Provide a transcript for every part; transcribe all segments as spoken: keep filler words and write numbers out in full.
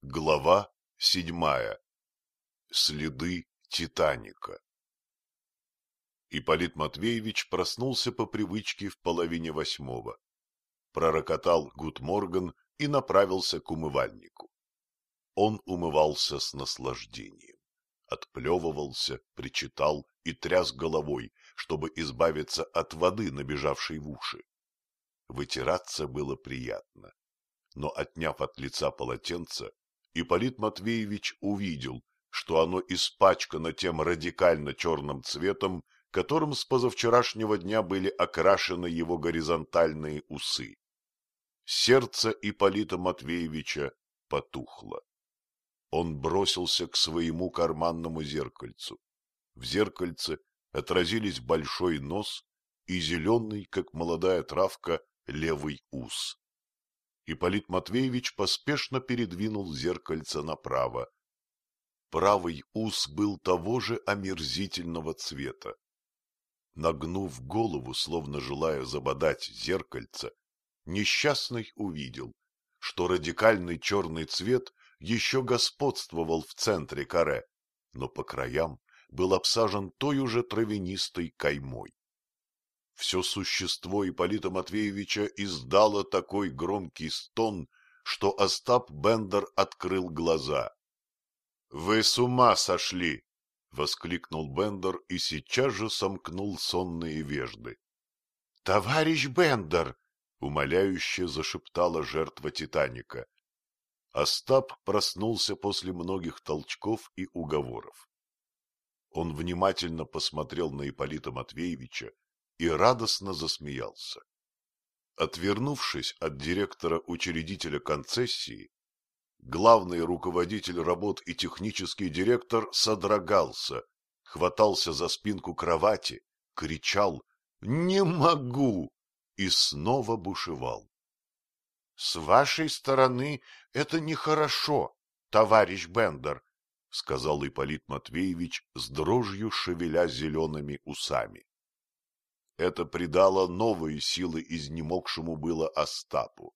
Глава седьмая. Следы Титаника. Ипполит Матвеевич проснулся по привычке в половине восьмого, пророкотал гут-морган и направился к умывальнику. Он умывался с наслаждением, отплевывался, причитал и тряс головой, чтобы избавиться от воды, набежавшей в уши. Вытираться было приятно, но, отняв от лица полотенце, Ипполит Матвеевич увидел, что оно испачкано тем радикально черным цветом, которым с позавчерашнего дня были окрашены его горизонтальные усы. Сердце Ипполита Матвеевича потухло. Он бросился к своему карманному зеркальцу. В зеркальце отразились большой нос и зеленый, как молодая травка, левый ус. Ипполит Матвеевич поспешно передвинул зеркальце направо. Правый ус был того же омерзительного цвета. Нагнув голову, словно желая забодать зеркальце, несчастный увидел, что радикальный черный цвет еще господствовал в центре каре, но по краям был обсажен той уже травянистой каймой. Все существо Ипполита Матвеевича издало такой громкий стон, что Остап Бендер открыл глаза. — Вы с ума сошли! — воскликнул Бендер и сейчас же сомкнул сонные вежды. — Товарищ Бендер! — умоляюще зашептала жертва Титаника. Остап проснулся после многих толчков и уговоров. Он внимательно посмотрел на Ипполита Матвеевича и радостно засмеялся. Отвернувшись от директора-учредителя концессии, главный руководитель работ и технический директор содрогался, хватался за спинку кровати, кричал «Не могу!» и снова бушевал. — С вашей стороны это нехорошо, товарищ Бендер, — сказал Ипполит Матвеевич с дрожью, шевеля зелеными усами. Это придало новые силы изнемогшему было Остапу.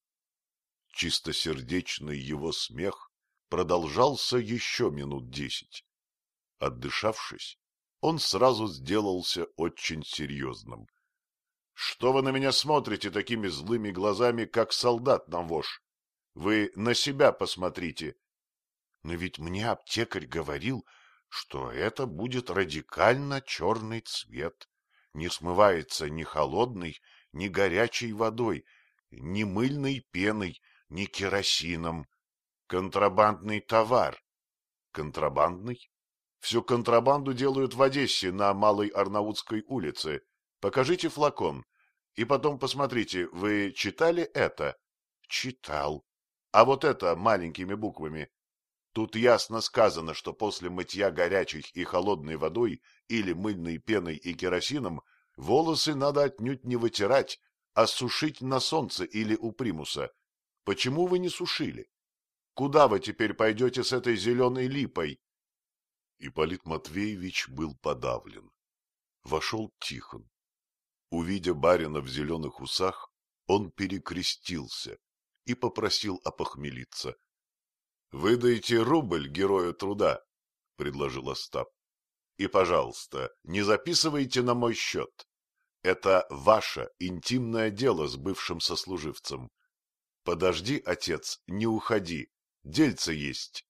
Чистосердечный его смех продолжался еще минут десять. Отдышавшись, он сразу сделался очень серьезным. — Что вы на меня смотрите такими злыми глазами, как солдат на вож? Вы на себя посмотрите. Но ведь мне аптекарь говорил, что это будет радикально черный цвет. Не смывается ни холодной, ни горячей водой, ни мыльной пеной, ни керосином. Контрабандный товар. Контрабандный? Всю контрабанду делают в Одессе на Малой Арнаутской улице. Покажите флакон. И потом посмотрите, вы читали это? Читал. А вот это маленькими буквами. Тут ясно сказано, что после мытья горячей и холодной водой или мыльной пеной и керосином волосы надо отнюдь не вытирать, а сушить на солнце или у примуса. Почему вы не сушили? Куда вы теперь пойдете с этой зеленой липой? Ипполит Матвеевич был подавлен. Вошел Тихон. Увидя барина в зеленых усах, он перекрестился и попросил опохмелиться. — Выдайте рубль герою труда, — предложил Остап. — И, пожалуйста, не записывайте на мой счет. Это ваше интимное дело с бывшим сослуживцем. Подожди, отец, не уходи, дельце есть.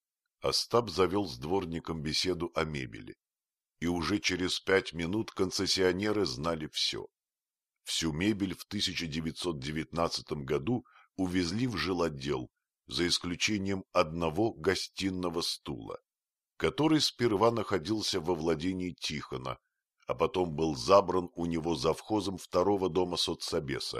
Остап завел с дворником беседу о мебели, и уже через пять минут концессионеры знали все. Всю мебель в тысяча девятьсот девятнадцатом году увезли в жилотдел, за исключением одного гостиного стула, который сперва находился во владении Тихона, а потом был забран у него завхозом второго дома соцсобеса.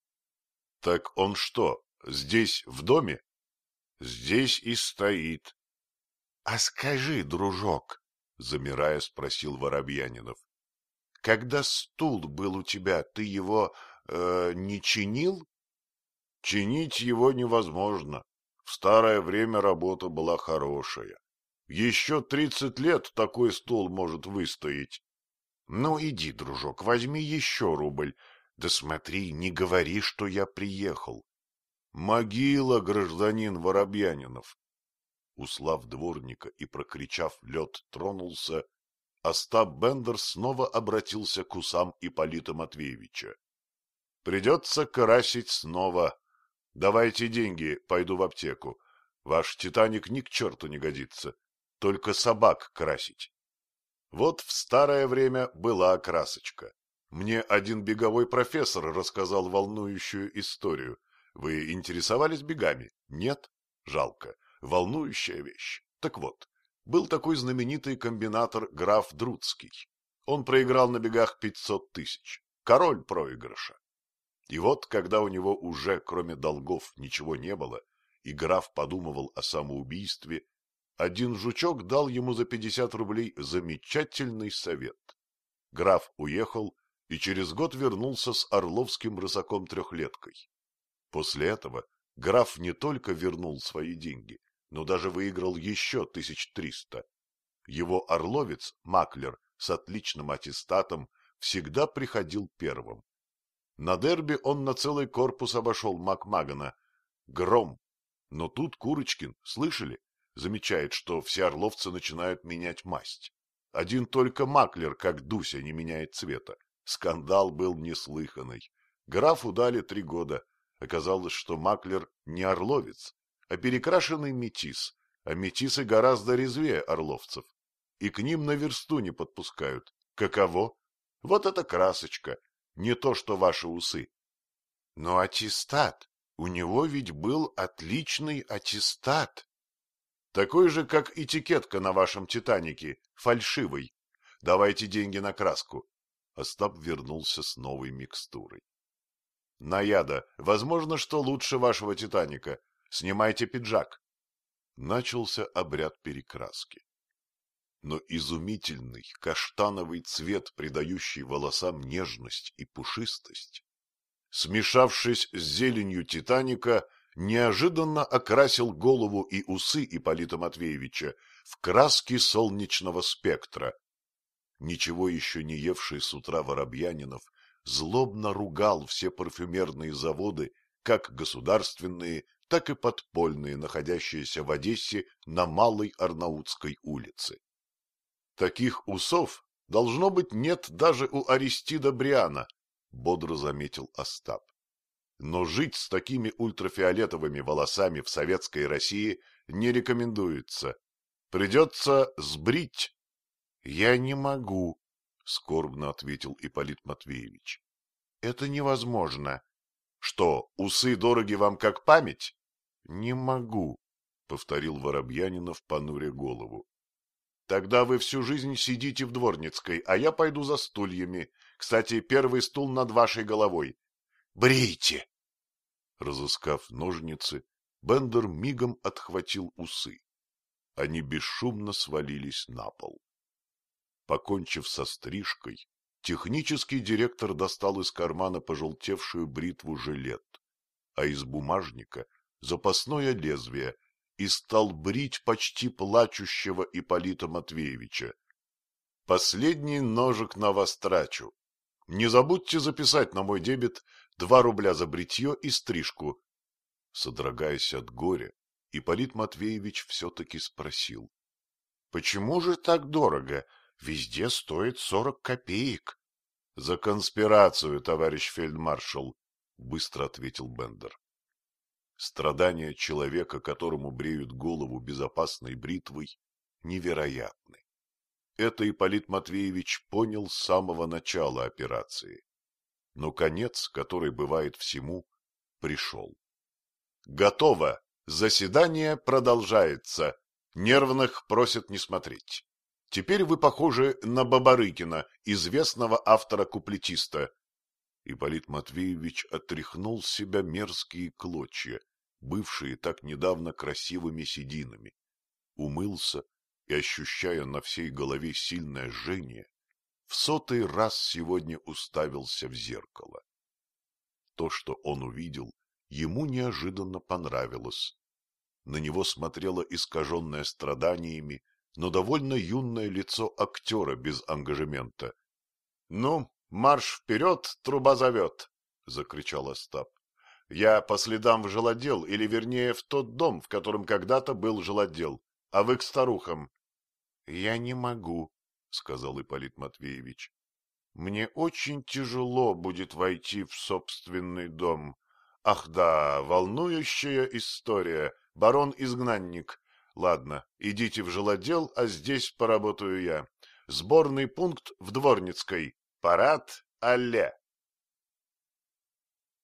— Так он что, здесь, в доме? — Здесь и стоит. — А скажи, дружок, — замирая спросил Воробьянинов, — когда стул был у тебя, ты его э, не чинил? — Чинить его невозможно. В старое время работа была хорошая. Еще тридцать лет такой стул может выстоять. — Ну, иди, дружок, возьми еще рубль. Да смотри, не говори, что я приехал. — Могила, гражданин Воробьянинов. Услав дворника и прокричав «лед тронулся», Остап Бендер снова обратился к усам Ипполита Матвеевича. — Придется красить снова. Давайте деньги, пойду в аптеку. Ваш «Титаник» ни к черту не годится. Только собак красить. Вот в старое время была красочка. Мне один беговой профессор рассказал волнующую историю. Вы интересовались бегами? Нет? Жалко. Волнующая вещь. Так вот, был такой знаменитый комбинатор граф Друцкий. Он проиграл на бегах пятьсот тысяч. Король проигрыша. И вот, когда у него уже, кроме долгов, ничего не было, и граф подумывал о самоубийстве, один жучок дал ему за пятьдесят рублей замечательный совет. Граф уехал и через год вернулся с орловским рысаком-трехлеткой. После этого граф не только вернул свои деньги, но даже выиграл еще тысяч триста. Его орловец, маклер, с отличным аттестатом, всегда приходил первым. На дерби он на целый корпус обошел Макмагана. Гром. Но тут Курочкин, слышали, замечает, что все орловцы начинают менять масть. Один только маклер, как Дуся, не меняет цвета. Скандал был неслыханный. Графу дали три года. Оказалось, что маклер не орловец, а перекрашенный метис, а метисы гораздо резвее орловцев. И к ним на версту не подпускают. Каково? Вот это красочка. Не то, что ваши усы. Но аттестат. У него ведь был отличный аттестат. Такой же, как этикетка на вашем «Титанике», фальшивый. Давайте деньги на краску. Остап вернулся с новой микстурой. Наяда, возможно, что лучше вашего «Титаника». Снимайте пиджак. Начался обряд перекраски. Но изумительный каштановый цвет, придающий волосам нежность и пушистость, смешавшись с зеленью «Титаника», неожиданно окрасил голову и усы Ипполита Матвеевича в краски солнечного спектра. Ничего еще не евший с утра Воробьянинов злобно ругал все парфюмерные заводы, как государственные, так и подпольные, находящиеся в Одессе на Малой Арнаутской улице. Таких усов, должно быть, нет даже у Аристида Бриана, — бодро заметил Остап. Но жить с такими ультрафиолетовыми волосами в советской России не рекомендуется. Придется сбрить. — Я не могу, — скорбно ответил Ипполит Матвеевич. — Это невозможно. — Что, усы дороги вам как память? — Не могу, — повторил Воробьянинов, понуря голову. — Тогда вы всю жизнь сидите в Дворницкой, а я пойду за стульями. Кстати, первый стул над вашей головой. — Брейте! Разыскав ножницы, Бендер мигом отхватил усы. Они бесшумно свалились на пол. Покончив со стрижкой, технический директор достал из кармана пожелтевшую бритву-жилет, а из бумажника — запасное лезвие, и стал брить почти плачущего Ипполита Матвеевича. — Последний ножик на вас трачу. Не забудьте записать на мой дебет два рубля за бритье и стрижку. Содрогаясь от горя, Ипполит Матвеевич все-таки спросил: — Почему же так дорого? Везде стоит сорок копеек. — За конспирацию, товарищ фельдмаршал, — быстро ответил Бендер. Страдания человека, которому бреют голову безопасной бритвой, невероятны. Это Ипполит Матвеевич понял с самого начала операции. Но конец, который бывает всему, пришел. Готово. Заседание продолжается. Нервных просят не смотреть. Теперь вы похожи на Бабарыкина, известного автора-куплетиста. Ипполит Матвеевич отряхнул с себя мерзкие клочья, бывшие так недавно красивыми сединами, умылся и, ощущая на всей голове сильное жжение, в сотый раз сегодня уставился в зеркало. То, что он увидел, ему неожиданно понравилось. На него смотрело искаженное страданиями, но довольно юное лицо актера без ангажемента. — Ну, марш вперед, труба зовет! — закричал Остап. — Я по следам в жилотдел, или вернее в тот дом, в котором когда-то был жилотдел. а вы к старухам. — Я не могу, — сказал Ипполит Матвеевич. — Мне очень тяжело будет войти в собственный дом. Ах да, волнующая история. Барон-изгнанник. Ладно, идите в жилотдел, а здесь поработаю я. Сборный пункт в Дворницкой. Парад алле.